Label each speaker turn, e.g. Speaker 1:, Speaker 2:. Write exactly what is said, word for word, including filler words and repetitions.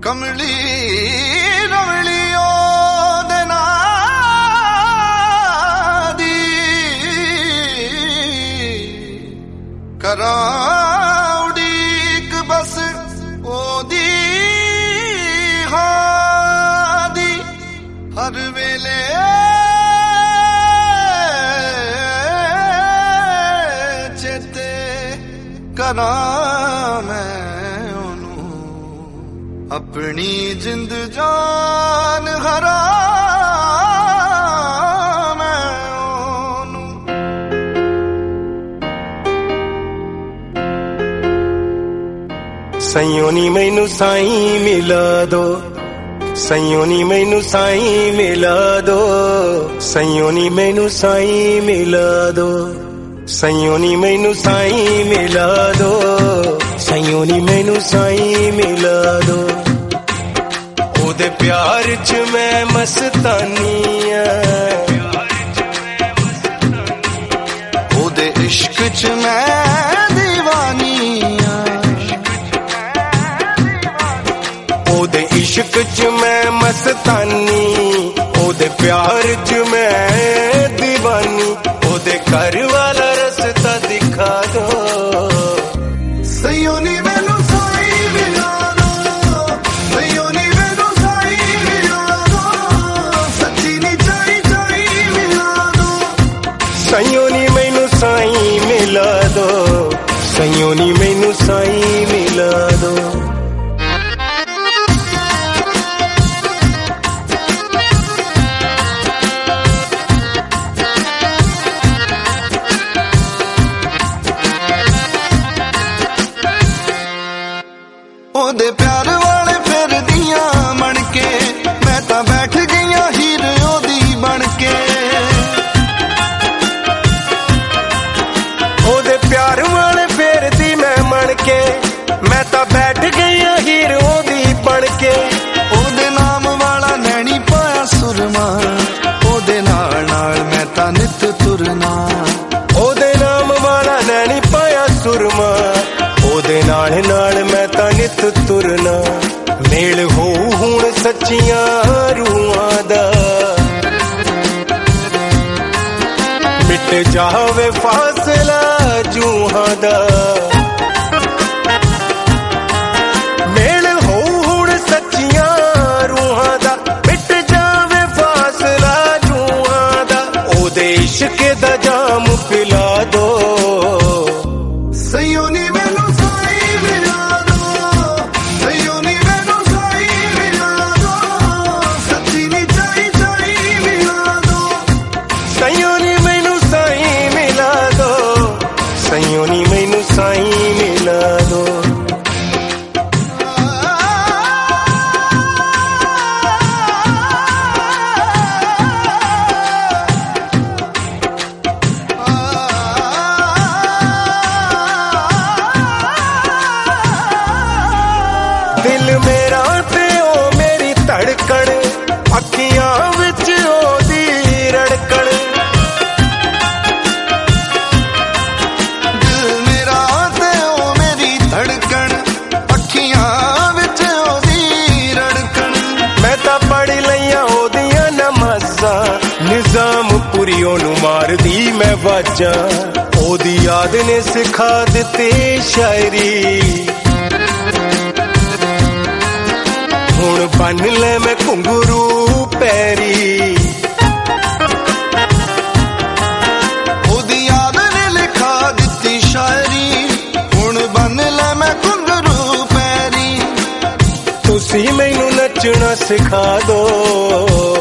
Speaker 1: कमली रवली ओदे नां दी करां उड़ीक बस ओदी हां दी हर वेले चेते करां मैं अपनी जिंद जान हरा मैं ओनू
Speaker 2: सईयों नी मैनू साईं मिला दो, सईयों नी मैनू साईं मिला दो, सईयों नी मैनू साईं मिला दो, सईयों नी मैनू साईं मिला दो, सईयों नी मैनू साईं मिला दो। ओदे प्यार च मैं मस्तानी
Speaker 1: ओदे इश्क च मैं दीवानी
Speaker 2: ओदे इश्क च मैं मस्तानी ओदे प्यार च मैं दीवानी ओदे घर वाला रास्ता दिखा दो।
Speaker 1: सईयों नी मैनू साईं मिला दो, सईयों नी मैनू साईं मिला दो, सच्ची नी चाई चाई मिला दो।
Speaker 2: सईयों नी मैनू साईं मिला दो, सईयों नी मैनू साईं मिला दो।
Speaker 1: ओदे प्यार वाले फिर दियां मन के मैं तां बैठ गईया हीर ओदी बन के।
Speaker 2: ओदे प्यार वाले फिर दी मैं मन के मैं तां बैठ गईया हीर ओदी बन के।
Speaker 1: ओदे नाम वाला नैनी पाया सुरमा ओदे नाल नाल मैं तां नित तुरना।
Speaker 2: ओदे नाम वाला नैनी पाया सुरमा ओदे नाल नाल मैं तां नित तुरना। मेल हो हुण सच्चियां रूहां दा मिट जावे फासला जूहां दा। मेल हो हुण सच्चियां रूहां दा मिट जावे फासला जूहां दा। ओदे इश्क दा जाम पिला दो।
Speaker 1: सईयों नी मैनू साईं मिला दो, सईयों नी मैनू साईं मिला दो, सच्ची नी चाई चाई मिला दो।
Speaker 2: सईयों नी मैनू साईं मिला दो, सईयों नी मैनू साईं मिला दो। दिल मेरा ते ओ मेरी धड़कन अखियां विच ओदी रड़कन।
Speaker 1: दिल मेरा ते ओ मेरी धड़कन अखियां विच ओदी रड़कन।
Speaker 2: मैं तां पढ़ लईयां ओदियां नमाज़ां निज़ाम पूरी ओनू मारदी मैं वाजां। ओदी याद ने सिखा दित्ती शायरी हुण बन ले मैं घुंगरू पैरी।
Speaker 1: ओदी याद ने लिखा दित्ती शायरी हुण बन ले मैं घुंगरू पैरी।
Speaker 2: तुसी मैनू नचना सिखा दो।